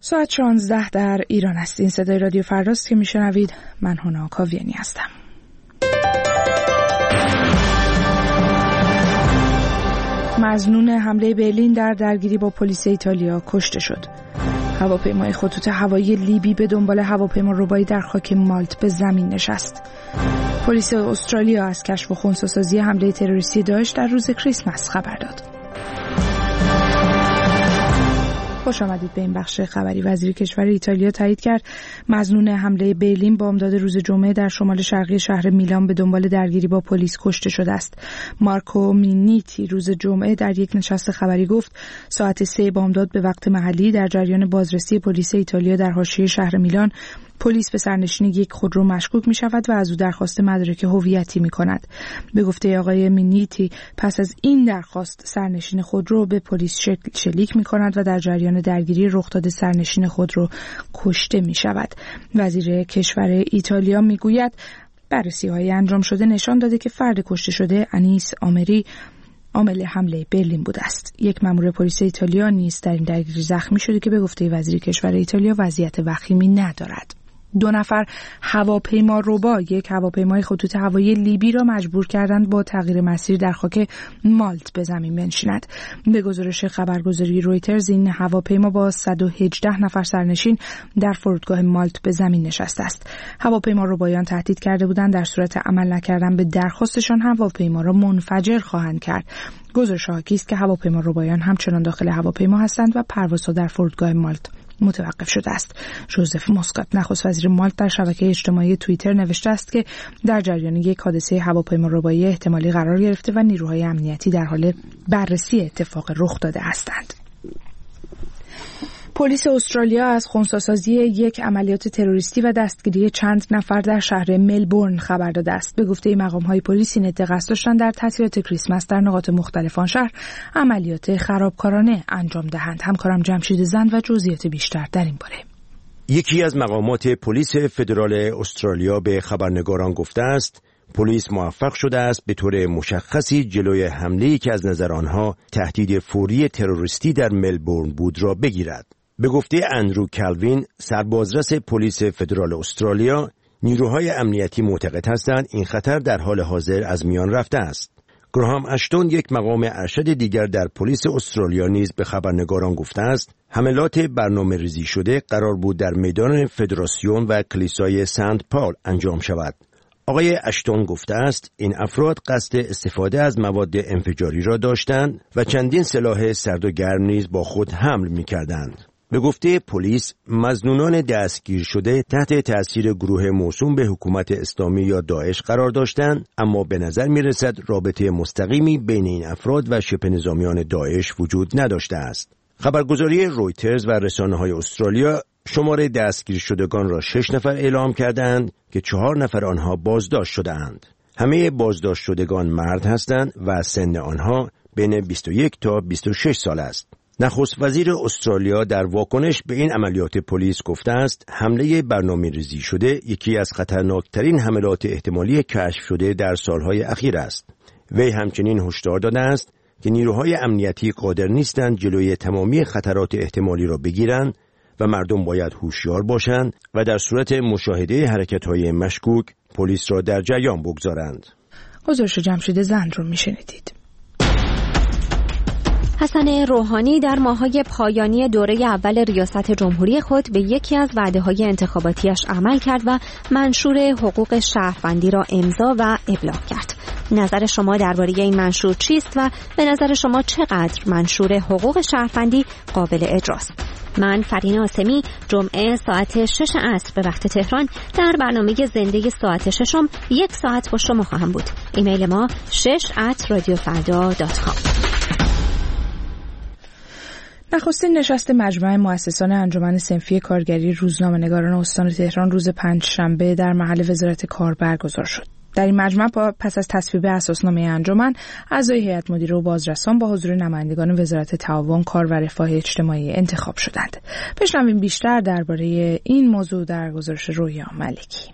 ساعت 16 در ایران است. این صدای رادیو فرداست که میشنوید. من هنا کاویانی هستم. مظنون حمله برلین در درگیری با پلیس ایتالیا کشته شد. هواپیمای خطوط هوایی لیبی به دنبال هواپیما ربایی در خاک مالت به زمین نشست. پلیس استرالیا از کشف و خنثی‌سازی حمله تروریستی داعش در روز کریسمس خبر داد. خوش آمدید به این بخش خبری. وزیر کشور ایتالیا تایید کرد مظنون حمله برلین بامداد روز جمعه در شمال شرقی شهر میلان به دنبال درگیری با پلیس کشته شده است. مارکو مینیتی روز جمعه در یک نشست خبری گفت ساعت 3 بامداد به وقت محلی در جریان بازرسی پلیس ایتالیا در حاشیه شهر میلان پلیس به سرنشین یک خودرو مشکوک می شود و از او درخواست مدرک هویتی می کند. به گفته آقای مینیتی پس از این درخواست سرنشین خودرو به پلیس شلیک می کند و در جریان درگیری رخ داده سرنشین خودرو کشته می شود. وزیر کشور ایتالیا می گوید بررسی های انجام شده نشان داده که فرد کشته شده انیس آمری عامل حمله برلین بوده است. یک مأمور پلیس ایتالیا نیز در این درگیری زخمی شده که به گفته وزیر کشور ایتالیا وضعیت وخیمی ندارد. 2 نفر هواپیما ربا یک هواپیمای خطوط هوایی لیبی را مجبور کردند با تغییر مسیر در خاک مالت به زمین بنشیند. به گزارش خبرگزاری رویترز این هواپیما با 118 نفر سرنشین در فرودگاه مالت به زمین نشسته است. هواپیما ربایان تهدید کرده بودند در صورت عمل نکردن به درخواستشان هواپیما را منفجر خواهند کرد. گزارش حاکی است که هواپیما ربایان همچنان داخل هواپیما هستند و پروازها در فرودگاه مالت متوقف شده است. ژوزف موسکات نخست وزیر مالت در شبکه اجتماعی توییتر نوشته است که در جریان یک حادثه هواپیما ربایی احتمالی قرار گرفته و نیروهای امنیتی در حال بررسی اتفاق رخ داده هستند. پلیس استرالیا از خنثی‌سازی یک عملیات تروریستی و دستگیری چند نفر در شهر ملبورن خبر داده است. به گفته مقام‌های پلیس این عده قصد داشتند در تعطیلات کریسمس در نقاط مختلف آن شهر عملیات خرابکارانه انجام دهند. همکارم جمشید زند و جزئیات بیشتر در این باره. یکی از مقامات پلیس فدرال استرالیا به خبرنگاران گفته است پلیس موفق شده است به طور مشخصی جلوی حمله‌ای که از نظر آنها تهدید فوری تروریستی در ملبورن بود را بگیرد. به گفته اندرو کالوین سربازرس پلیس فدرال استرالیا، نیروهای امنیتی معتقد هستند این خطر در حال حاضر از میان رفته است. گراهام اشتون یک مقام ارشد دیگر در پلیس استرالیا نیز به خبرنگاران گفته است حملات برنامه‌ریزی شده قرار بود در میدان فدراسیون و کلیسای سنت پال انجام شود. آقای اشتون گفته است این افراد قصد استفاده از مواد انفجاری را داشتند و چندین سلاح سرد و گرم نیز با خود حمل می‌کردند. به گفته پلیس مظنونان دستگیر شده تحت تأثیر گروه موسوم به حکومت اسلامی یا داعش قرار داشتند، اما به نظر می‌رسد رابطه مستقیمی بین این افراد و شبه نظامیان داعش وجود نداشته است. خبرگزاری رویترز و رسانه‌های استرالیا شمار دستگیر شدگان را 6 نفر اعلام کردند که 4 نفر آنها بازداشت شده‌اند. همه بازداشت شدگان مرد هستند و سن آنها بین 21 تا 26 سال است. نخست وزیر استرالیا در واکنش به این عملیات پلیس گفته است حمله برنامه‌ریزی شده یکی از خطرناکترین حملات احتمالی کشف شده در سالهای اخیر است. وی همچنین هشدار داده است که نیروهای امنیتی قادر نیستند جلوی تمامی خطرات احتمالی را بگیرند و مردم باید هوشیار باشند و در صورت مشاهده حرکت‌های مشکوک پلیس را در جریان بگذارند. گزارش جمشید زند رو میشنیدید. حسن روحانی در ماه‌های پایانی دوره اول ریاست جمهوری خود به یکی از وعده‌های انتخاباتیش عمل کرد و منشور حقوق شهروندی را امضا و ابلاغ کرد. نظر شما درباره این منشور چیست و به نظر شما چقدر منشور حقوق شهروندی قابل اجراست؟ من فرین آسمی جمعه ساعت 6 عصر به وقت تهران در برنامه زنده ساعت 6 1 ساعت با شما خواهم بود. ایمیل ما 6@radiofarda.com. نخستین نشست مجمع مؤسسان انجمن صنفی کارگری روزنامه‌نگاران استان تهران روز پنجشنبه در محل وزارت کار برگزار شد. در این مجمع پس از تصویب اساسنامه انجمن، اعضای هیئت مدیره و بازرسان با حضور نمایندگان وزارت تعاون، کار و رفاه اجتماعی انتخاب شدند. بشنویم بیشتر درباره این موضوع در گزارش رویا ملکی.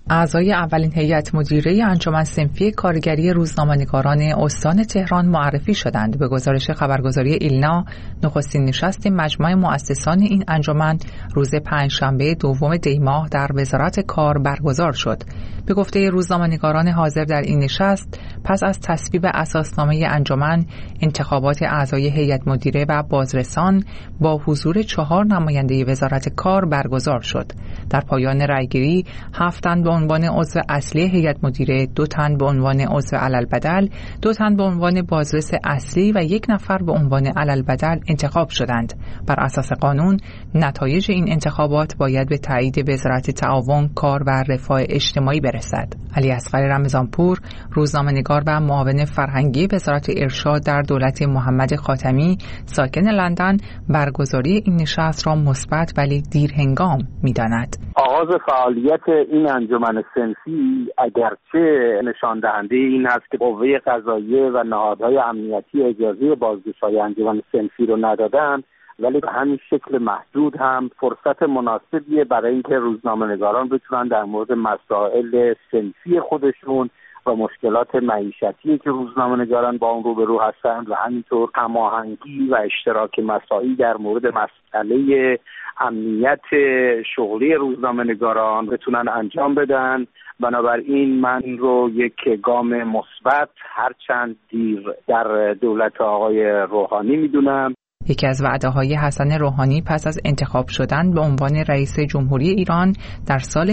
اعضای اولین هیئت مدیره انجمن صنفی کارگری روزنامه‌نگاران استان تهران معرفی شدند. به گزارش خبرگزاری ایلنا، نخستین نشست مجمع مؤسسان این انجمن روز پنجشنبه دوم دی ماه در وزارت کار برگزار شد. به گفته روزنامه‌نگاران حاضر در این نشست، پس از تصویب اساسنامه انجمن، انتخابات اعضای هیئت مدیره و بازرسان با حضور 4 نماینده وزارت کار برگزار شد. در پایان رأیگیری 7 تن به عنوان عضو اصلی هیئت مدیره، 2 تن به عنوان عضو عللبدل، 2 تن به عنوان بازرس اصلی و 1 نفر به عنوان عللبدل انتخاب شدند. بر اساس قانون، نتایج این انتخابات باید به تایید وزارت تعاون، کار و رفاه اجتماعی برسد. علی اصغر رمضانپور، روزنامه‌نگار و معاون فرهنگی وزارت ارشاد در دولت محمد خاتمی، ساکن لندن، برگزاری این نشست را مثبت ولی دیرهنگام می‌داند. آغاز فعالیت این انجمن صنفی اگرچه نشان دهنده این است که قوه قضاییه و نهادهای امنیتی اجازه بازگشایی انجمن صنفی رو ندادن، ولی به همین شکل محدود هم فرصت مناسبیه برای اینکه روزنامه‌نگاران بتونن در مورد مسائل صنفی خودشون و مشکلات معیشتی که روزنامه‌نگاران با اون روبرو هستند و همینطور هماهنگی و اشتراک مساعی در مورد مسئله امنیت شغلی روزنامه‌نگاران بتونن انجام بدن. بنابراین من رو یک گام مثبت هرچند دیر در دولت آقای روحانی میدونم. یکی از وعده‌های حسن روحانی پس از انتخاب شدن به عنوان رئیس جمهوری ایران در سال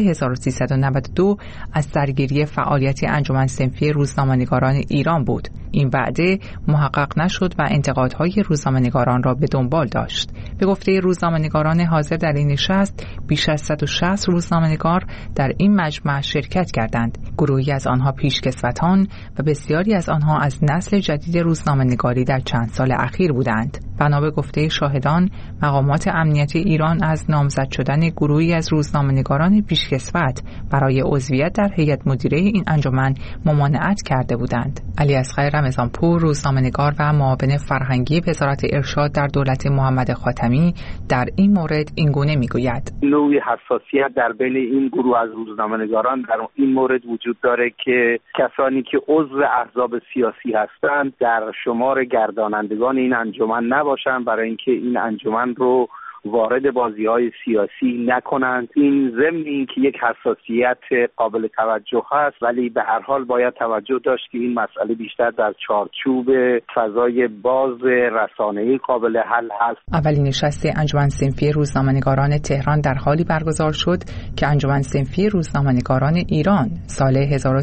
1392 از درگیری فعالیت انجمن صنفی روزنامه‌نگاران ایران بود. این وعده محقق نشد و انتقادهای روزنامه‌نگاران را به دنبال داشت. به گفته روزنامه‌نگاران حاضر در این نشست، بیش از 160 روزنامه‌نگار در این مجمع شرکت کردند. گروهی از آنها پیشکسوتان و بسیاری از آنها از نسل جدید روزنامه‌نگاری در چند سال اخیر بودند. بنا به گفته شاهدان، مقامات امنیتی ایران از نامزد شدن گروهی از روزنامه‌نگاران پیشکسوت برای عضویت در هیئت مدیره این انجمن ممانعت کرده بودند. علی اصغر رمضانپور، روزنامه‌نگار و معاون فرهنگی وزارت ارشاد در دولت محمد خاتمی، در این مورد اینگونه میگوید: نوعی حساسیت در بین این گروه از روزنامه‌نگاران در این مورد وجود داره که کسانی که عضو احزاب سیاسی هستند در شمار گردانندگان این انجمن نباشند، برای اینکه این انجمن رو وارد بازی‌های سیاسی نکنند. این ضمن اینکه یک حساسیت قابل توجه هست، ولی به هر حال باید توجه داشت که این مسئله بیشتر در چارچوب فضای باز رسانه‌ای قابل حل هست. اولین نشست انجمن صنفی روزنامه‌نگاران تهران در حالی برگزار شد که انجمن صنفی روزنامه‌نگاران ایران سال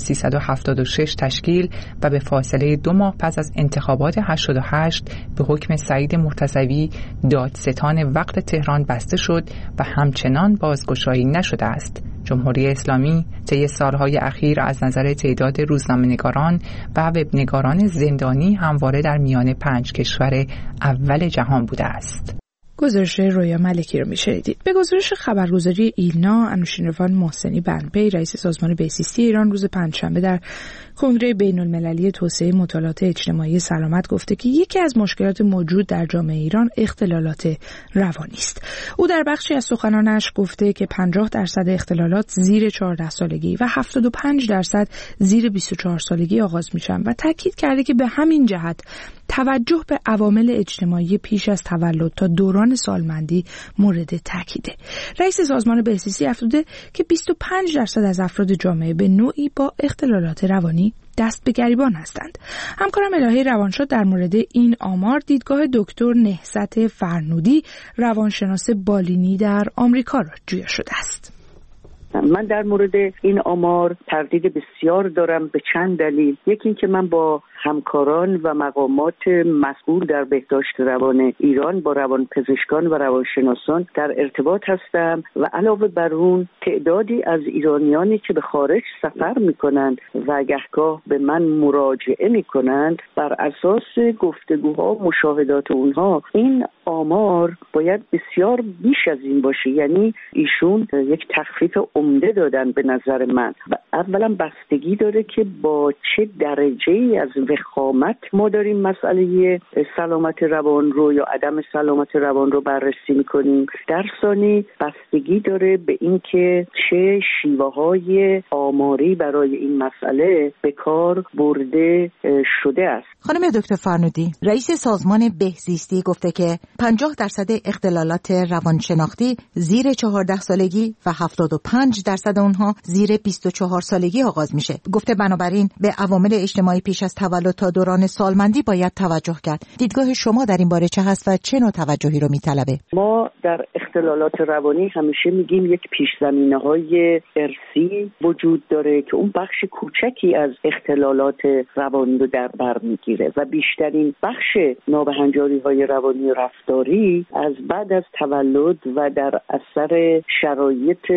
1376 تشکیل و به فاصله 2 ماه پس از انتخابات 88 به حکم سعید مرتضوی دادستان وقت تهران بسته شد و همچنان بازگشایی نشده است. جمهوری اسلامی طی سالهای اخیر از نظر تعداد روزنامه‌نگاران و وبنگاران زندانی همواره در میان 5 کشور اول جهان بوده است. گزارش رویا ملکی رو میشنیدید. به گزارش خبرگزاری ایلنا، انوشیروان محسنی بنپی، رئیس سازمان بهزیستی ایران، روز پنجشنبه در کنگره بین‌المللی توسعه مطالعات اجتماعی سلامت گفته که یکی از مشکلات موجود در جامعه ایران اختلالات روانی است. او در بخشی از سخنانش گفته که 50% اختلالات زیر 14 سالگی و 75% زیر 24 سالگی آغاز میشن و تاکید کرده که به همین جهت توجه به عوامل اجتماعی پیش از تولد تا دوران سالمندی مورد تاکیده. رئیس سازمان بهزیستی افزوده که 25% از افراد جامعه به نوعی با اختلالات روانی دست به گریبان هستند. همکارم الهه روانشاد در مورد این آمار دیدگاه دکتر نهضت فرنودی، روانشناس بالینی در آمریکا را جویا شده است. من در مورد این آمار تردید بسیار دارم به چند دلیل. یکی این که من با همکاران و مقامات مسئول در بهداشت روان ایران با روانپزشکان و روانشناسان در ارتباط هستم و علاوه بر اون تعدادی از ایرانیانی که به خارج سفر میکنند و گهگاه به من مراجعه میکنند، بر اساس گفتگوها و مشاهدات اونها این آمار باید بسیار بیش از این باشه. یعنی ایشون یک تخفیف عمده دادن به نظر من و اولا بستگی داره که با چه درجه‌ای از وخامت ما داریم مسئله سلامت روان رو یا عدم سلامت روان رو بررسی میکنیم. در ثانی بستگی داره به اینکه چه شیوه‌های آماری برای این مسئله به کار برده شده است. خانم دکتر فرنودی، رئیس سازمان بهزیستی گفته که 50% اختلالات روانشناختی زیر 14 سالگی و 75% اونها زیر 24 سالگی آغاز میشه. گفته بنابراین به عوامل اجتماعی پیش از تولد تا دوران سالمندی باید توجه کرد. دیدگاه شما در این باره چه هست و چه نوع توجهی رو میطلبه؟ ما در اختلالات روانی همیشه میگیم یک پیش‌زمینه‌های ارثی وجود داره که اون بخش کوچکی از اختلالات روانی رو در بر میگیره و بیشترین بخش نابهنجاری‌های روانی و رفتاری از بعد از تولد و در اثر شرایط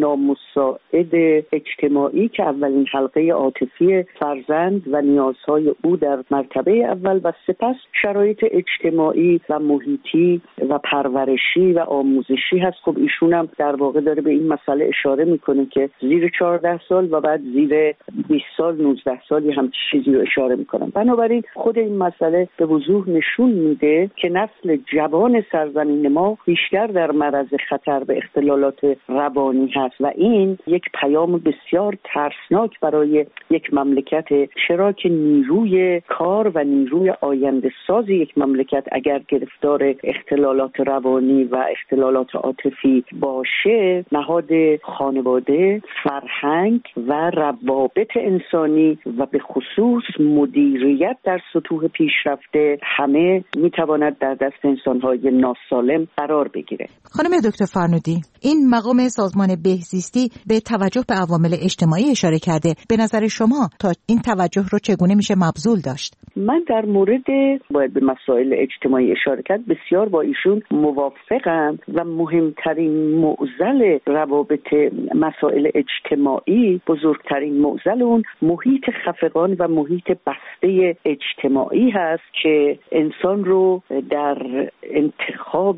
نامساعد اجتماعی که اولین حلقه عاطفی فرزند و نیازهای او در مرتبه اول و سپس شرایط اجتماعی و محیطی و پرورشی و آموزشی هست. خب ایشون هم در واقع داره به این مسئله اشاره میکنه که زیر 14 سال و بعد زیر 20 سال 19 سال هم چیزی رو اشاره میکنن. بنابراین خود این مسئله به وضوح نشون میده که نسل جوان سرزمین ما بیشتر در معرض خطر به اختلالات روانی هست و این یک پیام بسیار ترسناک برای یک مملکت، چرا که نیروی کار و نیروی آینده ساز یک مملکت اگر گرفتار اختلالات روانی و اختلالات عاطفی باشه، نهاد خانواده، فرهنگ و روابط انسانی و به خصوص مدیریت در سطوح پیشرفته همه میتواند در دست انسان‌های ناسالم قرار بگیره. خانم دکتر فرنودی، این مقام سازمان بهزیستی به توجه به عوامل اجتماعی اشاره کرده. به نظر شما تا این توجه رو چگونه میشه مبذول داشت؟ من در مورد باید به مسائل اجتماعی اشاره کرد بسیار با ایشون موافقم و مهمترین معضل روابط مسائل اجتماعی، بزرگترین معضل اون محیط خفقان و محیط بسته اجتماعی هست که انسان رو در انتخاب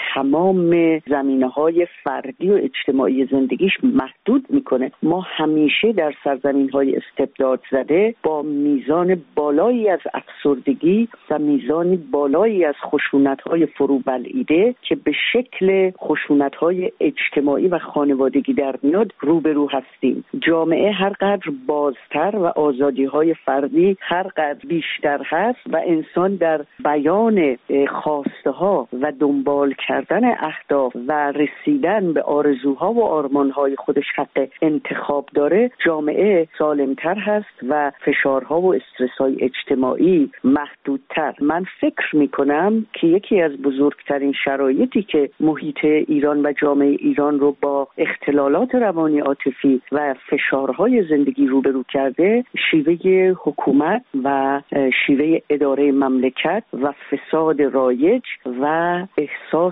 تمام زمینه‌های فردی و اجتماعی زندگیش محدود میکنه. ما همیشه در سرزمین‌های استبداد زده با میزان بالایی از افسردگی و میزان بالایی از خشونت‌های فروبلعیده که به شکل خشونت‌های اجتماعی و خانوادگی در میاد روبرو هستیم. جامعه هر قدر بازتر و آزادی‌های فردی هر قدر بیشتر هست و انسان در بیان خواسته‌ها و دنبال کردن اهداف و رسیدن به آرزوها و آرمان‌های خودش حق انتخاب داره، جامعه سالمتر هست و فشارها و استرس‌های اجتماعی محدودتر. من فکر می‌کنم که یکی از بزرگترین شرایطی که محیط ایران و جامعه ایران رو با اختلالات روانی عاطفی و فشارهای زندگی روبرو کرده، شیوه حکومت و شیوه اداره مملکت و فساد رایج و احساس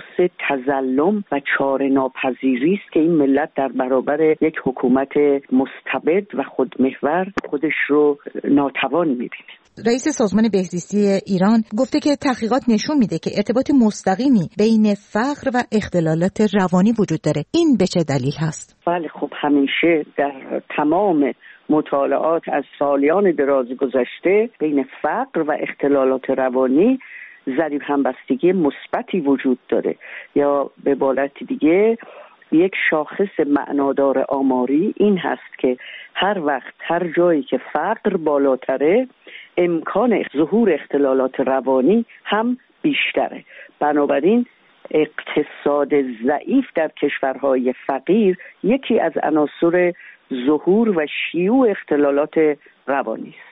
تظلم و چاره ناپذیری است که این ملت در برابر یک حکومت مستبد و خودمحور خودش رو ناتوان می‌بینه. رئیس سازمان بهزیستی ایران گفته که تحقیقات نشون میده که ارتباط مستقیمی بین فقر و اختلالات روانی وجود داره. این به چه دلیل هست؟ بله، خب همیشه در تمام مطالعات از سالیان دراز گذشته بین فقر و اختلالات روانی ضریب همبستگی مثبتی وجود داره، یا به عبارت دیگه یک شاخص معنادار آماری این هست که هر وقت هر جایی که فقر بالاتره امکان ظهور اختلالات روانی هم بیشتره. بنابراین اقتصاد ضعیف در کشورهای فقیر یکی از عناصر ظهور و شیوع اختلالات روانی است.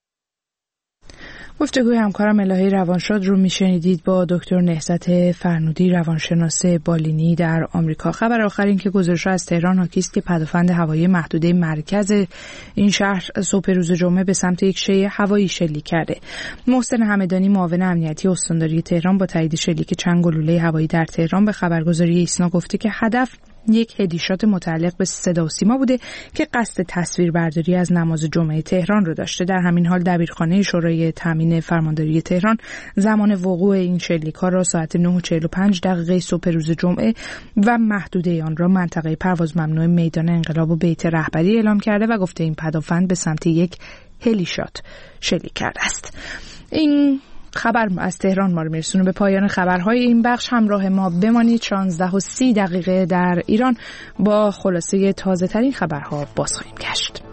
گفتگوی همکارم الهی روانشاد رو میشنیدید با دکتر نهضت فرنودی، روانشناس بالینی در آمریکا. خبر آخر این که گزارش از تهران حاکی است که پدافند هوایی محدوده مرکز این شهر صبح روز جمعه به سمت یک شی هوایی شلیک کرده. محسن همدانی، معاون امنیتی استانداری تهران، با تایید شلیک چند گلوله هوایی در تهران به خبرگزاری ایسنا گفته که هدف یک هدیشات متعلق به صدا و سیما بوده که قصد تصویربرداری از نماز جمعه تهران رو داشته. در همین حال دبیرخانه شورای تامین فرمانداری تهران زمان وقوع این شلیک‌ها را ساعت 9:45 صبح روز جمعه و محدوده آن را منطقه پرواز ممنوع میدان انقلاب و بیت رهبری اعلام کرده و گفته این پدافند به سمت یک هلیشات شلیک کرده است. این خبر از تهران ما رو میرسونه به پایان خبرهای این بخش. همراه ما بمانید. 16:30 در ایران با خلاصه تازه ترین خبرها باز خواهیم گشت.